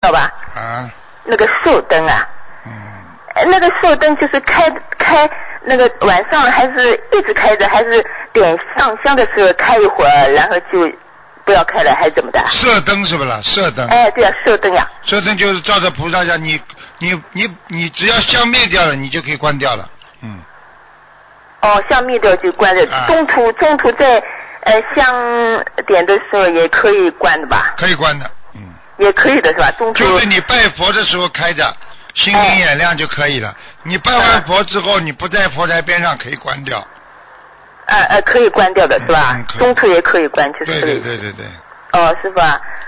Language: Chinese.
道吧？ 啊。 那个寿灯啊。那个寿灯就是开那个晚上还是一直开着，还是点上香的时候开一会儿，然后就不要开了，还是怎么的？ 射灯是不啦？射灯。 哎，对啊，射灯呀。 射灯就是照着菩萨像你只要香灭掉了，你就可以关掉了。 哦，香灭掉就关掉，中途在香点的时候也可以关的吧？ 可以关的。 也可以的是吧？中途就是你拜佛的时候开着，心明眼亮就可以了。你拜完佛之后，你不在佛台边上可以关掉。 可以关掉的是吧？中途也可以关，就是。 对。 哦，师傅啊。